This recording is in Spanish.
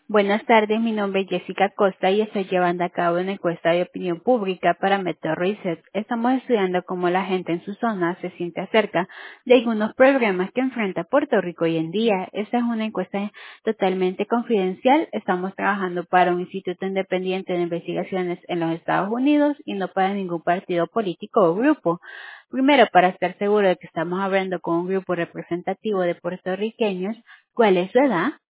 Buenas tardes, mi nombre es Jessica Costa y estoy llevando a cabo una encuesta de opinión pública para Metro Research. Estamos estudiando cómo la gente en su zona se siente acerca de algunos problemas que enfrenta Puerto Rico hoy en día. Esta es una encuesta totalmente confidencial. Estamos trabajando para un instituto independiente de investigaciones en los Estados Unidos y no para ningún partido político o grupo. Primero, para estar seguro de que estamos hablando con un grupo representativo de puertorriqueños, ¿cuál es su edad?